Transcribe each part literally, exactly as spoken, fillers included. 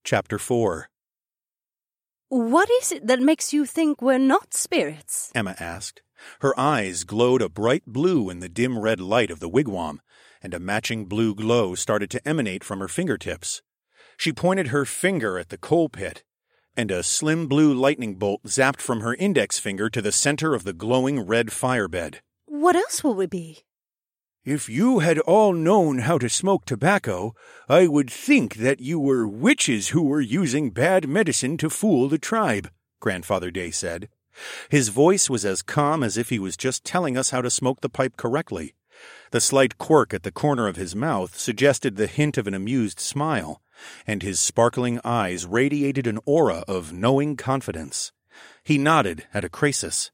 Chapter four. "What is it that makes you think we're not spirits?" Emma asked. Her eyes glowed a bright blue in the dim red light of the wigwam, and a matching blue glow started to emanate from her fingertips. She pointed her finger at the coal pit, and a slim blue lightning bolt zapped from her index finger to the center of the glowing red firebed. "What else will we be?" "If you had all known how to smoke tobacco, I would think that you were witches who were using bad medicine to fool the tribe," Grandfather Day said. His voice was as calm as if he was just telling us how to smoke the pipe correctly. The slight quirk at the corner of his mouth suggested the hint of an amused smile, and his sparkling eyes radiated an aura of knowing confidence. He nodded at Acrasis.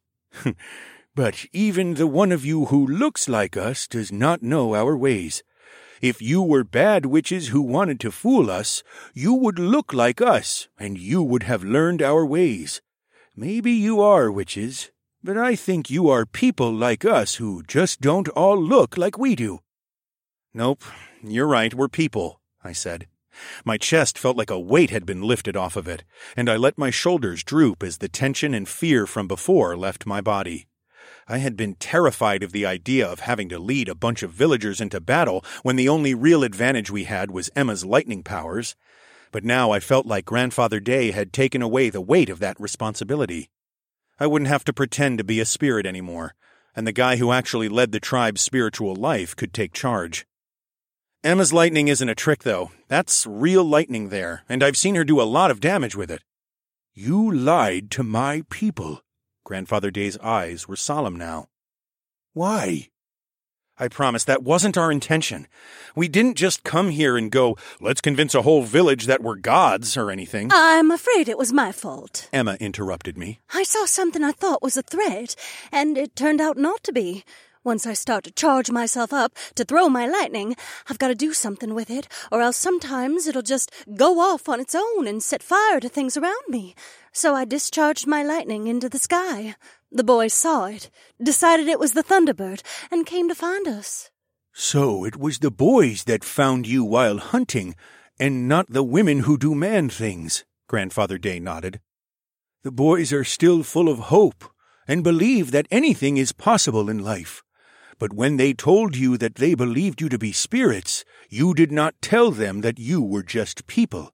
"But even the one of you who looks like us does not know our ways. If you were bad witches who wanted to fool us, you would look like us, and you would have learned our ways. Maybe you are witches, but I think you are people like us who just don't all look like we do." "Nope, you're right, we're people," I said. My chest felt like a weight had been lifted off of it, and I let my shoulders droop as the tension and fear from before left my body. I had been terrified of the idea of having to lead a bunch of villagers into battle when the only real advantage we had was Emma's lightning powers. But now I felt like Grandfather Day had taken away the weight of that responsibility. I wouldn't have to pretend to be a spirit anymore, and the guy who actually led the tribe's spiritual life could take charge. Emma's lightning isn't a trick, though. That's real lightning there, and I've seen her do a lot of damage with it. "You lied to my people." Grandfather Day's eyes were solemn now. "Why?" "I promise that wasn't our intention. We didn't just come here and go, let's convince a whole village that we're gods or anything." "I'm afraid it was my fault," Emma interrupted me. "I saw something I thought was a threat, and it turned out not to be. Once I start to charge myself up to throw my lightning, I've got to do something with it, or else sometimes it'll just go off on its own and set fire to things around me. So I discharged my lightning into the sky. The boys saw it, decided it was the Thunderbird, and came to find us." "So it was the boys that found you while hunting, and not the women who do man things," Grandfather Day nodded. "The boys are still full of hope, and believe that anything is possible in life. But when they told you that they believed you to be spirits, you did not tell them that you were just people."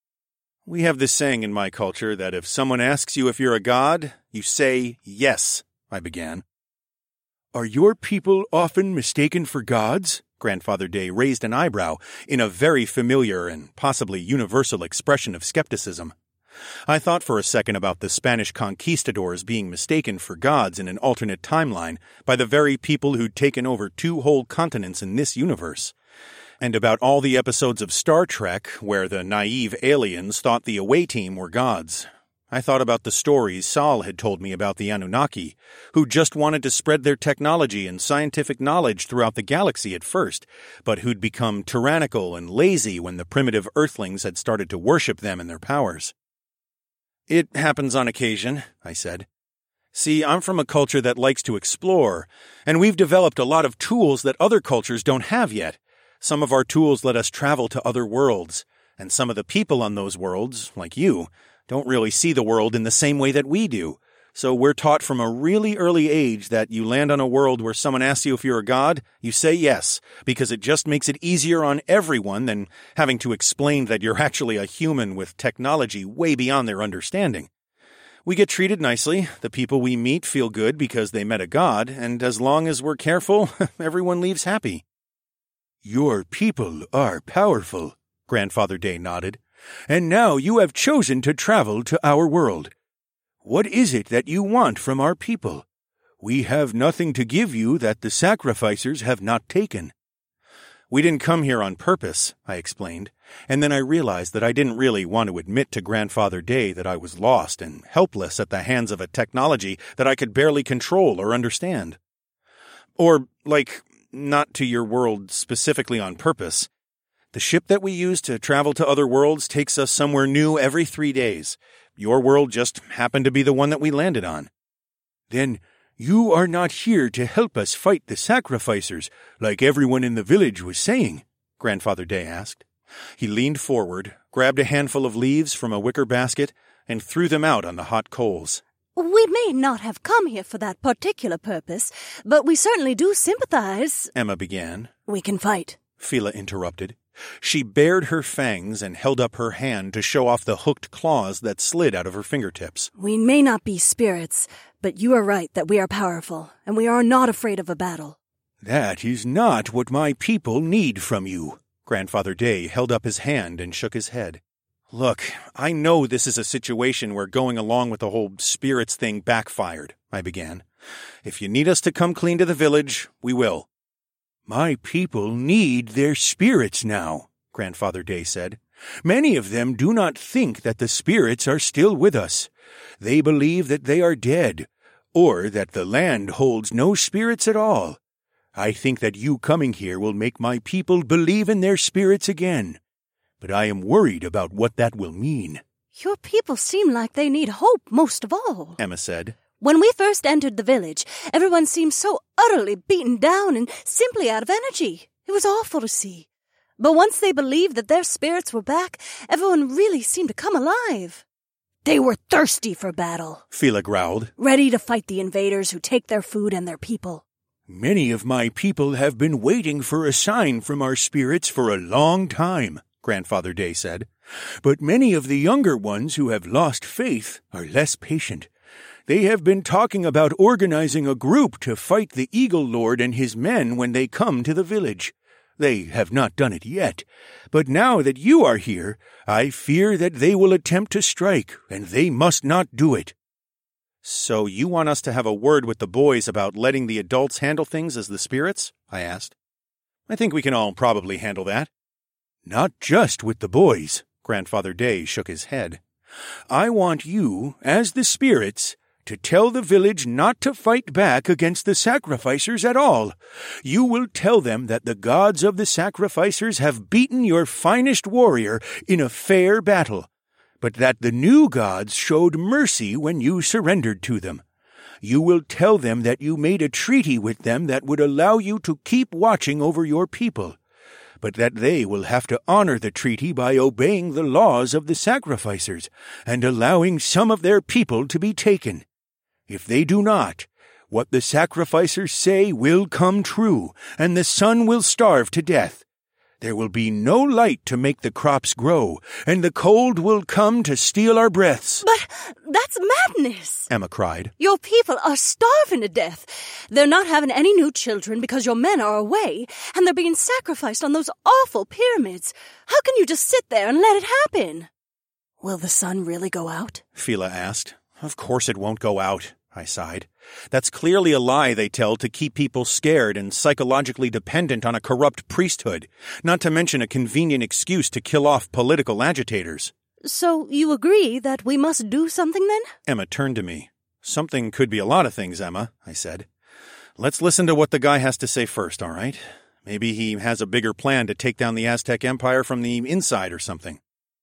"We have this saying in my culture that if someone asks you if you're a god, you say yes," I began. "Are your people often mistaken for gods?" Grandfather Day raised an eyebrow in a very familiar and possibly universal expression of skepticism. I thought for a second about the Spanish conquistadors being mistaken for gods in an alternate timeline by the very people who'd taken over two whole continents in this universe, and about all the episodes of Star Trek where the naive aliens thought the away team were gods. I thought about the stories Saul had told me about the Anunnaki, who just wanted to spread their technology and scientific knowledge throughout the galaxy at first, but who'd become tyrannical and lazy when the primitive Earthlings had started to worship them and their powers. "It happens on occasion," I said. "See, I'm from a culture that likes to explore, and we've developed a lot of tools that other cultures don't have yet. Some of our tools let us travel to other worlds, and some of the people on those worlds, like you, don't really see the world in the same way that we do. So we're taught from a really early age that you land on a world where someone asks you if you're a god, you say yes, because it just makes it easier on everyone than having to explain that you're actually a human with technology way beyond their understanding. We get treated nicely, the people we meet feel good because they met a god, and as long as we're careful, everyone leaves happy." "Your people are powerful," Grandfather Day nodded, "and now you have chosen to travel to our world. What is it that you want from our people? We have nothing to give you that the sacrificers have not taken." "We didn't come here on purpose," I explained, and then I realized that I didn't really want to admit to Grandfather Day that I was lost and helpless at the hands of a technology that I could barely control or understand. "Or, like, not to your world specifically on purpose. The ship that we use to travel to other worlds takes us somewhere new every three days. Your world just happened to be the one that we landed on." "Then you are not here to help us fight the sacrificers, like everyone in the village was saying?" Grandfather Day asked. He leaned forward, grabbed a handful of leaves from a wicker basket, and threw them out on the hot coals. We may not have come here for that particular purpose, but we certainly do sympathize, Emma began. We can fight, Fila interrupted. She bared her fangs and held up her hand to show off the hooked claws that slid out of her fingertips. We may not be spirits, but you are right that we are powerful, and we are not afraid of a battle. That is not what my people need from you. Grandfather Day held up his hand and shook his head. Look, I know this is a situation where going along with the whole spirits thing backfired, I began. If you need us to come clean to the village, we will. My people need their spirits now, Grandfather Day said. Many of them do not think that the spirits are still with us. They believe that they are dead, or that the land holds no spirits at all. I think that you coming here will make my people believe in their spirits again. But I am worried about what that will mean. Your people seem like they need hope most of all, Emma said. When we first entered the village, everyone seemed so utterly beaten down and simply out of energy. It was awful to see. But once they believed that their spirits were back, everyone really seemed to come alive. They were thirsty for battle, Fila growled, ready to fight the invaders who take their food and their people. Many of my people have been waiting for a sign from our spirits for a long time, Grandfather Day said. But many of the younger ones who have lost faith are less patient. They have been talking about organizing a group to fight the Eagle Lord and his men when they come to the village. They have not done it yet, but now that you are here, I fear that they will attempt to strike, and they must not do it. So you want us to have a word with the boys about letting the adults handle things as the spirits? I asked. I think we can all probably handle that. Not just with the boys, Grandfather Day shook his head. I want you, as the spirits, to tell the village not to fight back against the sacrificers at all. You will tell them that the gods of the sacrificers have beaten your finest warrior in a fair battle, but that the new gods showed mercy when you surrendered to them. You will tell them that you made a treaty with them that would allow you to keep watching over your people, but that they will have to honor the treaty by obeying the laws of the sacrificers and allowing some of their people to be taken. If they do not, what the sacrificers say will come true, and the sun will starve to death. There will be no light to make the crops grow, and the cold will come to steal our breaths. But that's madness, Emma cried. Your people are starving to death. They're not having any new children because your men are away, and they're being sacrificed on those awful pyramids. How can you just sit there and let it happen? Will the sun really go out? Fila asked. Of course it won't go out, I sighed. That's clearly a lie they tell to keep people scared and psychologically dependent on a corrupt priesthood, not to mention a convenient excuse to kill off political agitators. So you agree that we must do something then? Emma turned to me. Something could be a lot of things, Emma, I said. Let's listen to what the guy has to say first, all right? Maybe he has a bigger plan to take down the Aztec Empire from the inside or something.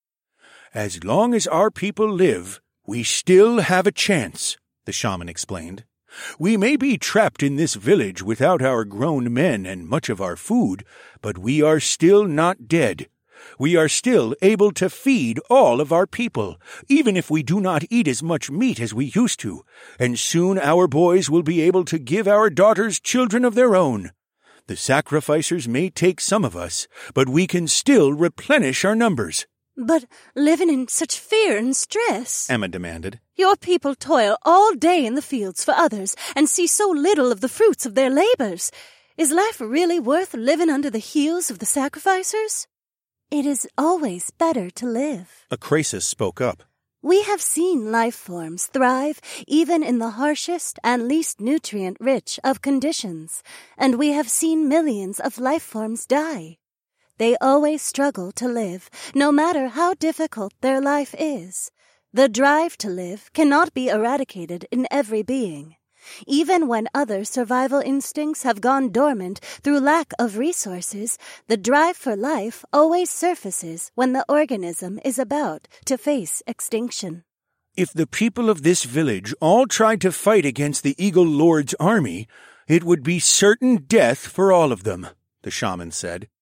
As long as our people live, we still have a chance, the shaman explained. We may be trapped in this village without our grown men and much of our food, but we are still not dead. We are still able to feed all of our people, even if we do not eat as much meat as we used to, and soon our boys will be able to give our daughters children of their own. The sacrificers may take some of us, but we can still replenish our numbers. But living in such fear and stress, Emma demanded. Your people toil all day in the fields for others and see so little of the fruits of their labors. Is life really worth living under the heels of the sacrificers? It is always better to live. Acrasis spoke up. We have seen life forms thrive even in the harshest and least nutrient-rich of conditions, and we have seen millions of life forms die. They always struggle to live, no matter how difficult their life is. The drive to live cannot be eradicated in every being. Even when other survival instincts have gone dormant through lack of resources, the drive for life always surfaces when the organism is about to face extinction. If the people of this village all tried to fight against the Eagle Lord's army, it would be certain death for all of them, the shaman said.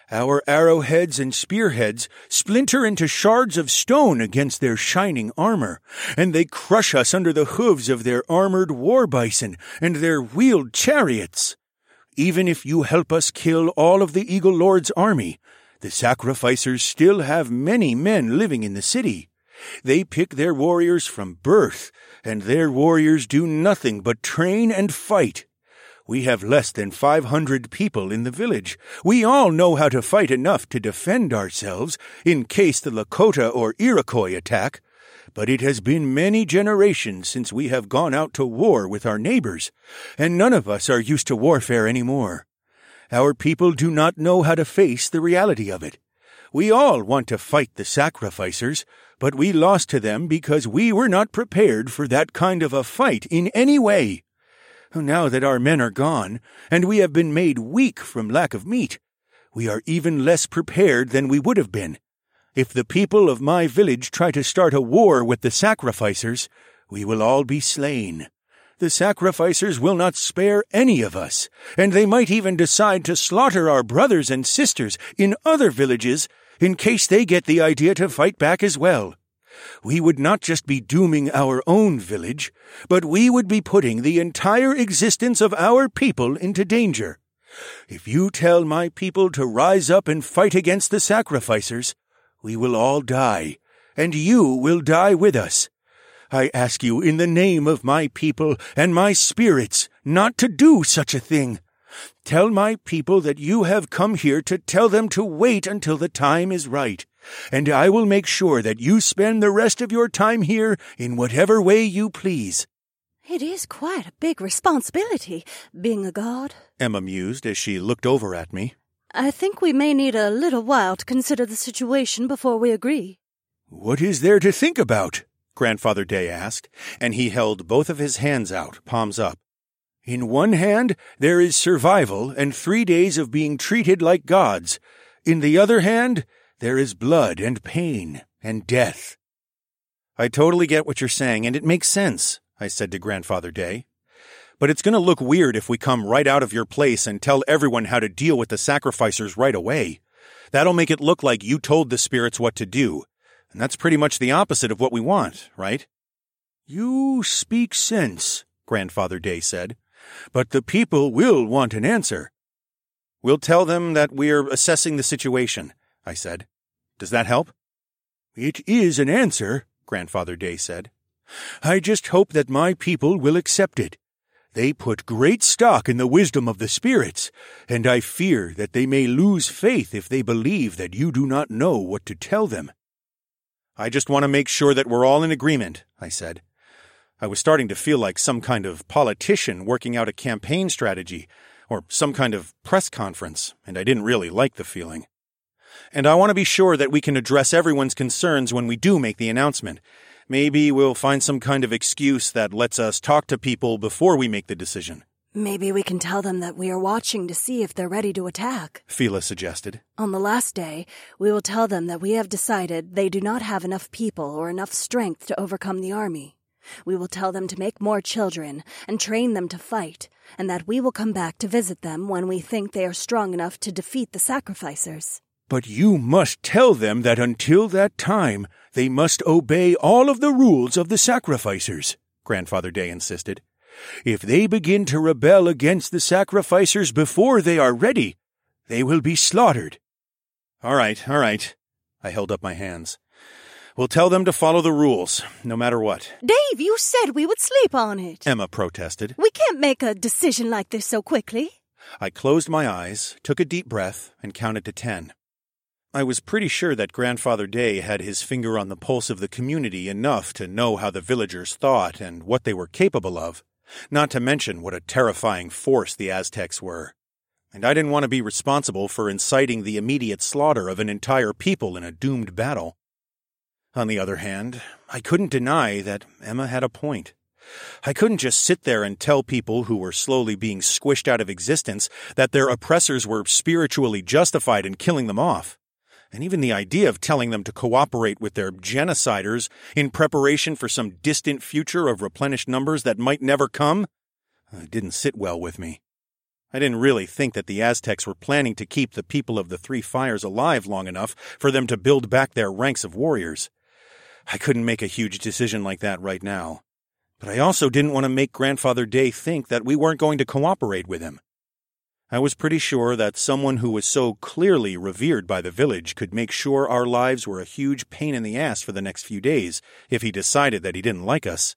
Our arrowheads and spearheads splinter into shards of stone against their shining armor, and they crush us under the hooves of their armored war bison and their wheeled chariots. Even if you help us kill all of the Eagle Lord's army, the sacrificers still have many men living in the city. They pick their warriors from birth, and their warriors do nothing but train and fight. We have less than five hundred people in the village. We all know how to fight enough to defend ourselves in case the Lakota or Iroquois attack. But it has been many generations since we have gone out to war with our neighbors, and none of us are used to warfare anymore. Our people do not know how to face the reality of it. We all want to fight the sacrificers, but we lost to them because we were not prepared for that kind of a fight in any way. Now that our men are gone, and we have been made weak from lack of meat, we are even less prepared than we would have been. If the people of my village try to start a war with the sacrificers, we will all be slain. The sacrificers will not spare any of us, and they might even decide to slaughter our brothers and sisters in other villages in case they get the idea to fight back as well. We would not just be dooming our own village, but we would be putting the entire existence of our people into danger. If you tell my people to rise up and fight against the sacrificers, we will all die, and you will die with us. I ask you in the name of my people and my spirits not to do such a thing. Tell my people that you have come here to tell them to wait until the time is right, and I will make sure that you spend the rest of your time here in whatever way you please." "It is quite a big responsibility, being a god," Emma mused as she looked over at me. "I think we may need a little while to consider the situation before we agree." "What is there to think about?" Grandfather Day asked, and he held both of his hands out, palms up. "In one hand, there is survival and three days of being treated like gods. In the other hand, there is blood and pain and death." "I totally get what you're saying, and it makes sense," I said to Grandfather Day. "But it's going to look weird if we come right out of your place and tell everyone how to deal with the sacrificers right away. That'll make it look like you told the spirits what to do, and that's pretty much the opposite of what we want, right?" "You speak sense," Grandfather Day said. "But the people will want an answer." "We'll tell them that we're assessing the situation," I said. "Does that help?" "It is an answer," Grandfather Day said. "I just hope that my people will accept it. They put great stock in the wisdom of the spirits, and I fear that they may lose faith if they believe that you do not know what to tell them." "I just want to make sure that we're all in agreement," I said. I was starting to feel like some kind of politician working out a campaign strategy, or some kind of press conference, and I didn't really like the feeling. "And I want to be sure that we can address everyone's concerns when we do make the announcement. Maybe we'll find some kind of excuse that lets us talk to people before we make the decision." "Maybe we can tell them that we are watching to see if they're ready to attack," Fila suggested. "On the last day, we will tell them that we have decided they do not have enough people or enough strength to overcome the army. We will tell them to make more children and train them to fight, and that we will come back to visit them when we think they are strong enough to defeat the sacrificers." "But you must tell them that until that time, they must obey all of the rules of the sacrificers," Grandfather Day insisted. "If they begin to rebel against the sacrificers before they are ready, they will be slaughtered." "All right, all right." I held up my hands. "We'll tell them to follow the rules, no matter what." "Dave, you said we would sleep on it," Emma protested. "We can't make a decision like this so quickly." I closed my eyes, took a deep breath, and counted to ten. I was pretty sure that Grandfather Day had his finger on the pulse of the community enough to know how the villagers thought and what they were capable of, not to mention what a terrifying force the Aztecs were. And I didn't want to be responsible for inciting the immediate slaughter of an entire people in a doomed battle. On the other hand, I couldn't deny that Emma had a point. I couldn't just sit there and tell people who were slowly being squished out of existence that their oppressors were spiritually justified in killing them off. And even the idea of telling them to cooperate with their genociders in preparation for some distant future of replenished numbers that might never come, it didn't sit well with me. I didn't really think that the Aztecs were planning to keep the people of the Three Fires alive long enough for them to build back their ranks of warriors. I couldn't make a huge decision like that right now. But I also didn't want to make Grandfather Day think that we weren't going to cooperate with him. I was pretty sure that someone who was so clearly revered by the village could make sure our lives were a huge pain in the ass for the next few days if he decided that he didn't like us.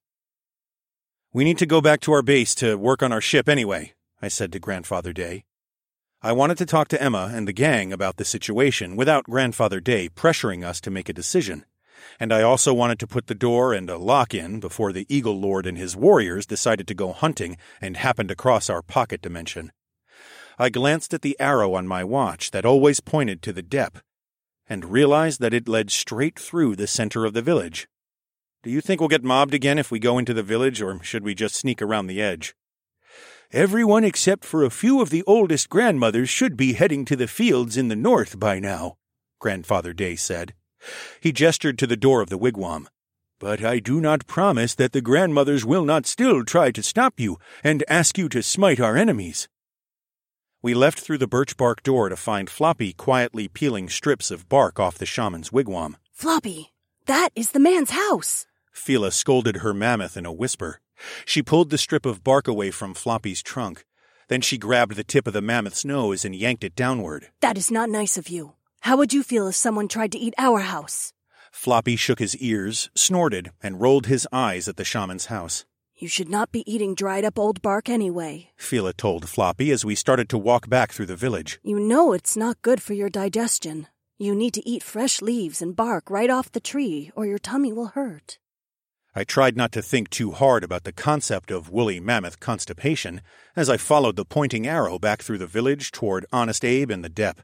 "We need to go back to our base to work on our ship anyway," I said to Grandfather Day. I wanted to talk to Emma and the gang about the situation without Grandfather Day pressuring us to make a decision. And I also wanted to put the door and a lock in before the Eagle Lord and his warriors decided to go hunting and happened to cross our pocket dimension. I glanced at the arrow on my watch that always pointed to the depth, and realized that it led straight through the center of the village. "Do you think we'll get mobbed again if we go into the village, or should we just sneak around the edge?" "Everyone except for a few of the oldest grandmothers should be heading to the fields in the north by now," Grandfather Day said. He gestured to the door of the wigwam. "But I do not promise that the grandmothers will not still try to stop you and ask you to smite our enemies." We left through the birch bark door to find Floppy quietly peeling strips of bark off the shaman's wigwam. "Floppy, that is the man's house." Fila scolded her mammoth in a whisper. She pulled the strip of bark away from Floppy's trunk. Then she grabbed the tip of the mammoth's nose and yanked it downward. "That is not nice of you. How would you feel if someone tried to eat our house?" Floppy shook his ears, snorted, and rolled his eyes at the shaman's house. "You should not be eating dried-up old bark anyway," Fila told Floppy as we started to walk back through the village. "You know it's not good for your digestion. You need to eat fresh leaves and bark right off the tree, or your tummy will hurt." I tried not to think too hard about the concept of woolly mammoth constipation as I followed the pointing arrow back through the village toward Honest Abe and the Depp.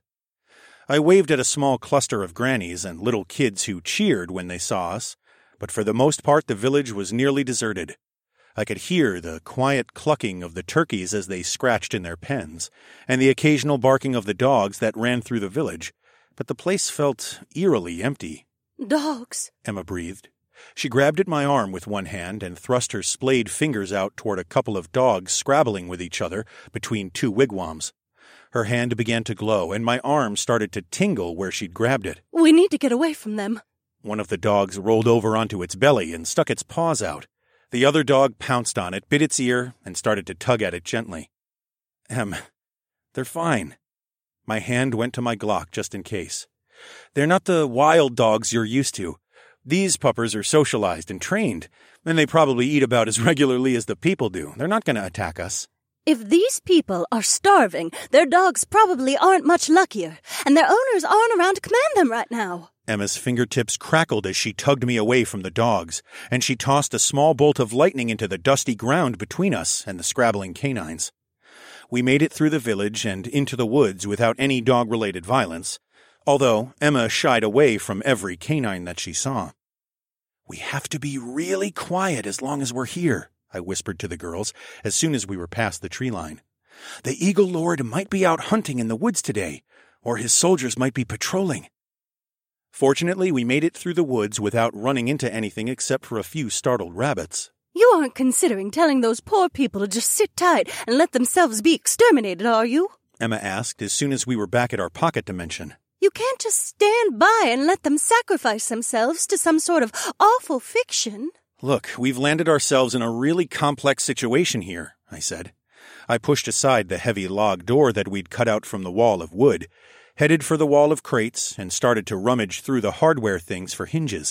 I waved at a small cluster of grannies and little kids who cheered when they saw us, but for the most part the village was nearly deserted. I could hear the quiet clucking of the turkeys as they scratched in their pens, and the occasional barking of the dogs that ran through the village, but the place felt eerily empty. "Dogs," Emma breathed. She grabbed at my arm with one hand and thrust her splayed fingers out toward a couple of dogs scrabbling with each other between two wigwams. Her hand began to glow, and my arm started to tingle where she'd grabbed it. "We need to get away from them." One of the dogs rolled over onto its belly and stuck its paws out. The other dog pounced on it, bit its ear, and started to tug at it gently. Em, they're fine. My hand went to my Glock just in case. They're not the wild dogs you're used to. These puppers are socialized and trained, and they probably eat about as regularly as the people do. They're not going to attack us. "If these people are starving, their dogs probably aren't much luckier, and their owners aren't around to command them right now." Emma's fingertips crackled as she tugged me away from the dogs, and she tossed a small bolt of lightning into the dusty ground between us and the scrabbling canines. We made it through the village and into the woods without any dog-related violence, although Emma shied away from every canine that she saw. "We have to be really quiet as long as we're here," I whispered to the girls as soon as we were past the tree line. "The Eagle Lord might be out hunting in the woods today, or his soldiers might be patrolling." Fortunately, we made it through the woods without running into anything except for a few startled rabbits. "You aren't considering telling those poor people to just sit tight and let themselves be exterminated, are you?" Emma asked as soon as we were back at our pocket dimension. "You can't just stand by and let them sacrifice themselves to some sort of awful fiction." "Look, we've landed ourselves in a really complex situation here," I said. I pushed aside the heavy log door that we'd cut out from the wall of wood, headed for the wall of crates, and started to rummage through the hardware things for hinges.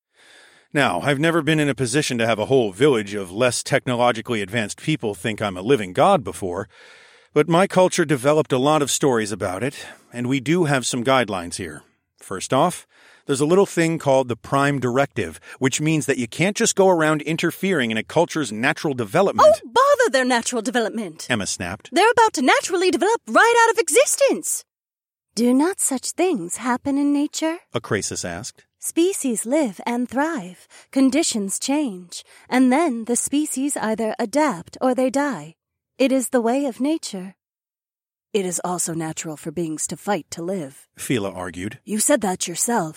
Now, I've never been in a position to have a whole village of less technologically advanced people think I'm a living god before, but my culture developed a lot of stories about it, and we do have some guidelines here. First off, there's a little thing called the Prime Directive, which means that you can't just go around interfering in a culture's natural development. "Oh, bother their natural development," Emma snapped. "They're about to naturally develop right out of existence." "Do not such things happen in nature?" Acrasis asked. "Species live and thrive. Conditions change, and then the species either adapt or they die. It is the way of nature." "It is also natural for beings to fight to live," Fila argued. "You said that yourself.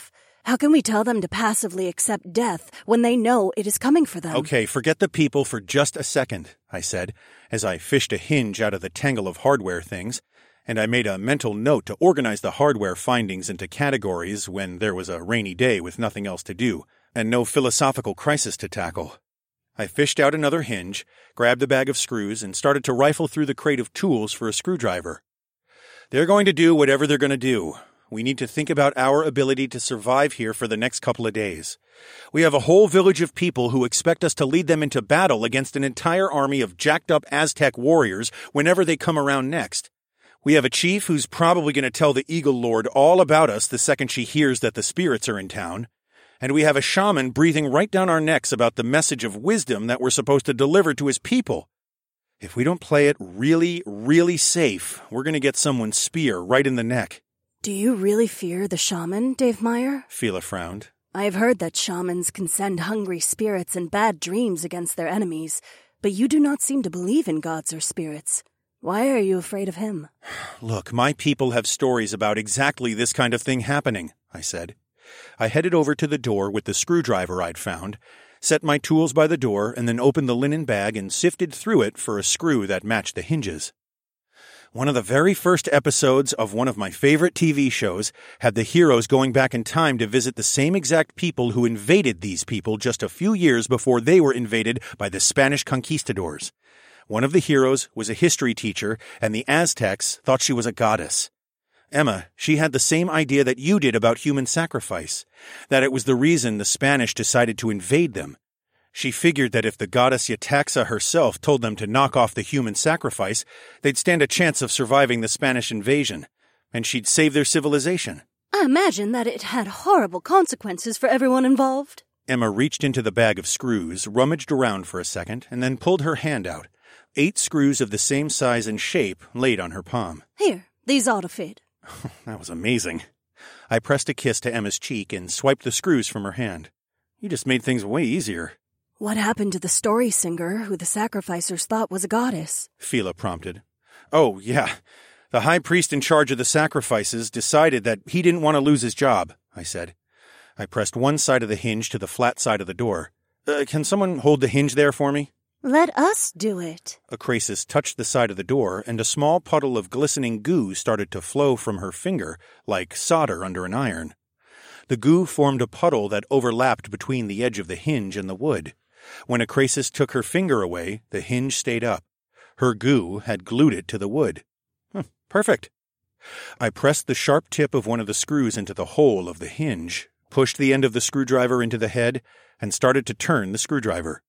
How can we tell them to passively accept death when they know it is coming for them? Okay, forget the people for just a second, I said, as I fished a hinge out of the tangle of hardware things, and I made a mental note to organize the hardware findings into categories when there was a rainy day with nothing else to do, and no philosophical crisis to tackle. I fished out another hinge, grabbed a bag of screws, and started to rifle through the crate of tools for a screwdriver. They're going to do whatever they're going to do. We need to think about our ability to survive here for the next couple of days. We have a whole village of people who expect us to lead them into battle against an entire army of jacked-up Aztec warriors whenever they come around next. We have a chief who's probably going to tell the Eagle Lord all about us the second she hears that the spirits are in town. And we have a shaman breathing right down our necks about the message of wisdom that we're supposed to deliver to his people. If we don't play it really, really safe, we're going to get someone's spear right in the neck. Do you really fear the shaman, Dave Meyer? Fila frowned. I've heard that shamans can send hungry spirits and bad dreams against their enemies, but you do not seem to believe in gods or spirits. Why are you afraid of him? Look, my people have stories about exactly this kind of thing happening, I said. I headed over to the door with the screwdriver I'd found, set my tools by the door, and then opened the linen bag and sifted through it for a screw that matched the hinges. One of the very first episodes of one of my favorite T V shows had the heroes going back in time to visit the same exact people who invaded these people just a few years before they were invaded by the Spanish conquistadors. One of the heroes was a history teacher, and the Aztecs thought she was a goddess. Emma, she had the same idea that you did about human sacrifice, that it was the reason the Spanish decided to invade them. She figured that if the goddess Yetaxa herself told them to knock off the human sacrifice, they'd stand a chance of surviving the Spanish invasion, and she'd save their civilization. I imagine that it had horrible consequences for everyone involved. Emma reached into the bag of screws, rummaged around for a second, and then pulled her hand out. Eight screws of the same size and shape laid on her palm. Here, these ought to fit. That was amazing. I pressed a kiss to Emma's cheek and swiped the screws from her hand. You just made things way easier. What happened to the story singer who the sacrificers thought was a goddess? Fila prompted. Oh, yeah. The high priest in charge of the sacrifices decided that he didn't want to lose his job, I said. I pressed one side of the hinge to the flat side of the door. Uh, can someone hold the hinge there for me? Let us do it. Acrasis touched the side of the door, and a small puddle of glistening goo started to flow from her finger, like solder under an iron. The goo formed a puddle that overlapped between the edge of the hinge and the wood. When Acrasis took her finger away, the hinge stayed up. Her goo had glued it to the wood. Hm, perfect. I pressed the sharp tip of one of the screws into the hole of the hinge, pushed the end of the screwdriver into the head, and started to turn the screwdriver.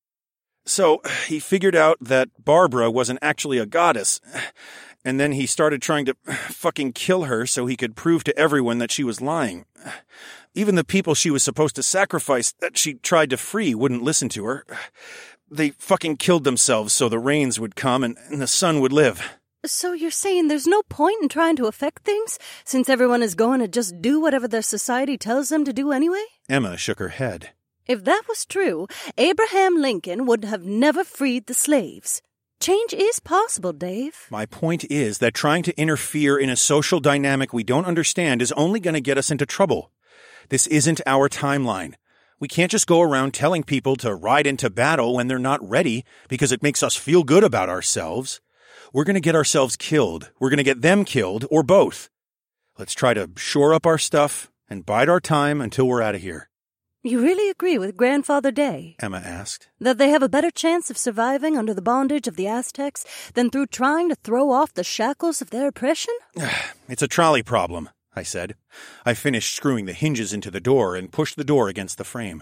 So, he figured out that Barbara wasn't actually a goddess, and then he started trying to fucking kill her so he could prove to everyone that she was lying. Even the people she was supposed to sacrifice that she tried to free wouldn't listen to her. They fucking killed themselves so the rains would come and, and the sun would live. So you're saying there's no point in trying to affect things, since everyone is going to just do whatever their society tells them to do anyway? Emma shook her head. If that was true, Abraham Lincoln would have never freed the slaves. Change is possible, Dave. My point is that trying to interfere in a social dynamic we don't understand is only going to get us into trouble. This isn't our timeline. We can't just go around telling people to ride into battle when they're not ready because it makes us feel good about ourselves. We're going to get ourselves killed. We're going to get them killed, or both. Let's try to shore up our stuff and bide our time until we're out of here. You really agree with Grandfather Day? Emma asked. That they have a better chance of surviving under the bondage of the Aztecs than through trying to throw off the shackles of their oppression? It's a trolley problem, I said. I finished screwing the hinges into the door and pushed the door against the frame.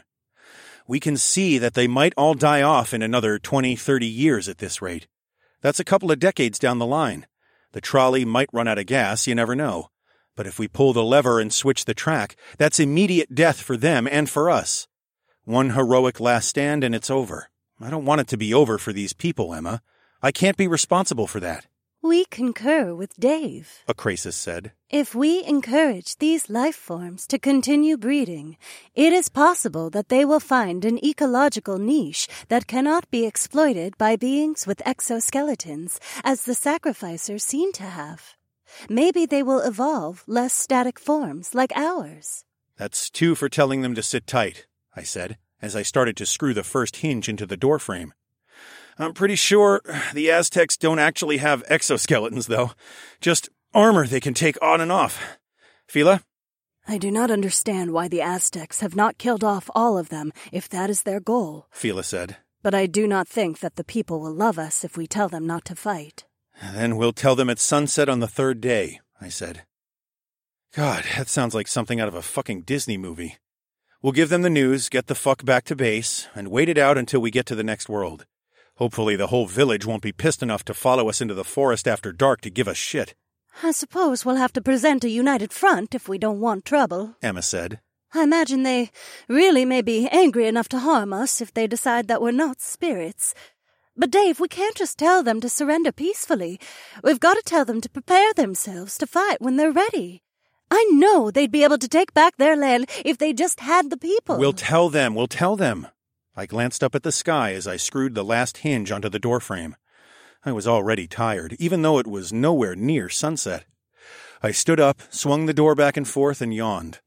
We can see that they might all die off in another twenty, thirty years at this rate. That's a couple of decades down the line. The trolley might run out of gas, you never know. But if we pull the lever and switch the track, that's immediate death for them and for us. One heroic last stand and it's over. I don't want it to be over for these people, Emma. I can't be responsible for that. We concur with Dave, Acrasis said. If we encourage these life forms to continue breeding, it is possible that they will find an ecological niche that cannot be exploited by beings with exoskeletons, as the sacrificers seem to have. Maybe they will evolve less static forms like ours. That's two for telling them to sit tight, I said, as I started to screw the first hinge into the doorframe. I'm pretty sure the Aztecs don't actually have exoskeletons, though. Just armor they can take on and off. Fila? I do not understand why the Aztecs have not killed off all of them, if that is their goal, Fila said. But I do not think that the people will love us if we tell them not to fight. Then we'll tell them at sunset on the third day, I said. God, that sounds like something out of a fucking Disney movie. We'll give them the news, get the fuck back to base, and wait it out until we get to the next world. Hopefully the whole village won't be pissed enough to follow us into the forest after dark to give us shit. I suppose we'll have to present a united front if we don't want trouble, Emma said. I imagine they really may be angry enough to harm us if they decide that we're not spirits. But Dave, we can't just tell them to surrender peacefully. We've got to tell them to prepare themselves to fight when they're ready. I know they'd be able to take back their land if they just had the people. We'll tell them, we'll tell them. I glanced up at the sky as I screwed the last hinge onto the doorframe. I was already tired, even though it was nowhere near sunset. I stood up, swung the door back and forth, and yawned.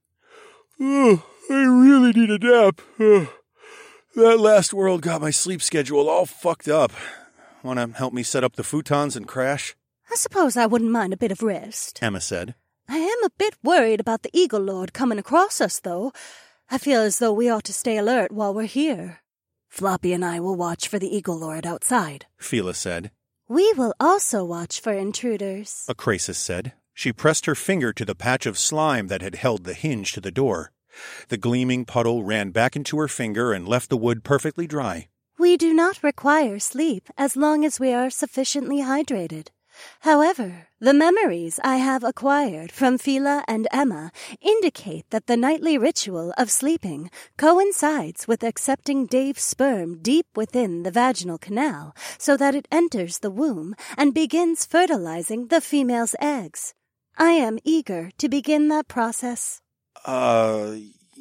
Oh, I really need a nap. Oh, that last world got my sleep schedule all fucked up. Want to help me set up the futons and crash? I suppose I wouldn't mind a bit of rest, Emma said. I am a bit worried about the Eagle Lord coming across us, though. I feel as though we ought to stay alert while we're here. Floppy and I will watch for the Eagle Lord outside, Fila said. We will also watch for intruders, Acrasis said. She pressed her finger to the patch of slime that had held the hinge to the door. The gleaming puddle ran back into her finger and left the wood perfectly dry. We do not require sleep as long as we are sufficiently hydrated. However, the memories I have acquired from Fila and Emma indicate that the nightly ritual of sleeping coincides with accepting Dave's sperm deep within the vaginal canal so that it enters the womb and begins fertilizing the female's eggs. I am eager to begin that process. Uh,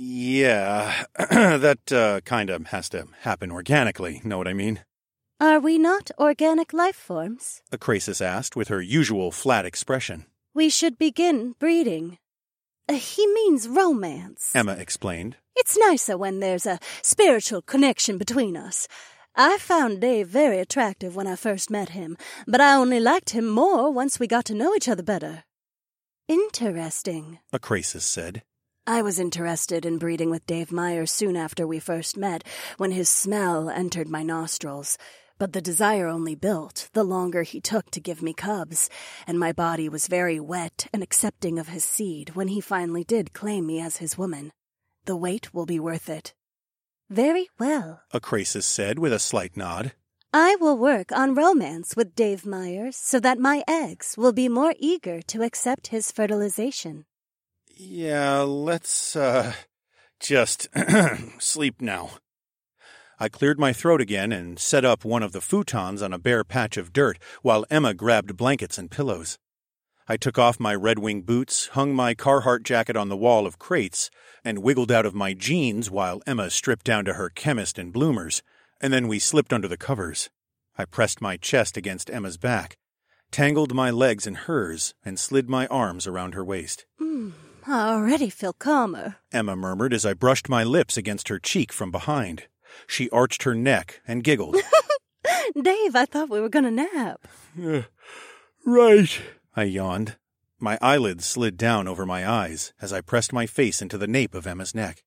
yeah, that uh, kind of has to happen organically, know what I mean? Are we not organic life forms? Acrasis asked with her usual flat expression. We should begin breeding. Uh, he means romance, Emma explained. It's nicer when there's a spiritual connection between us. I found Dave very attractive when I first met him, but I only liked him more once we got to know each other better. Interesting, Acrasis said. I was interested in breeding with Dave Myers soon after we first met, when his smell entered my nostrils. But the desire only built the longer he took to give me cubs, and my body was very wet and accepting of his seed when he finally did claim me as his woman. The wait will be worth it. Very well, Acrasis said with a slight nod. I will work on romance with Dave Myers so that my eggs will be more eager to accept his fertilization. Yeah, let's, uh, just sleep now. I cleared my throat again and set up one of the futons on a bare patch of dirt while Emma grabbed blankets and pillows. I took off my Red Wing boots, hung my Carhartt jacket on the wall of crates, and wiggled out of my jeans while Emma stripped down to her chemist and bloomers, and then we slipped under the covers. I pressed my chest against Emma's back, tangled my legs in hers, and slid my arms around her waist. Mm, I already feel calmer, Emma murmured as I brushed my lips against her cheek from behind. She arched her neck and giggled. Dave, I thought we were going to nap. Uh, right, I yawned. My eyelids slid down over my eyes as I pressed my face into the nape of Emma's neck.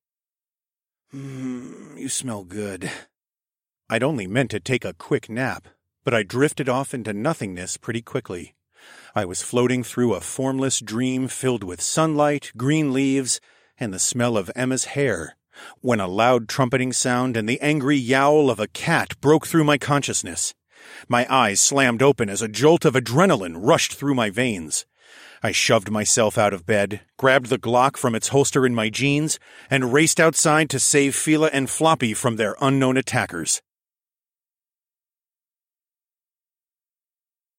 Mm, you smell good. I'd only meant to take a quick nap, but I drifted off into nothingness pretty quickly. I was floating through a formless dream filled with sunlight, green leaves, and the smell of Emma's hair, when a loud trumpeting sound and the angry yowl of a cat broke through my consciousness. My eyes slammed open as a jolt of adrenaline rushed through my veins. I shoved myself out of bed, grabbed the Glock from its holster in my jeans, and raced outside to save Fila and Floppy from their unknown attackers.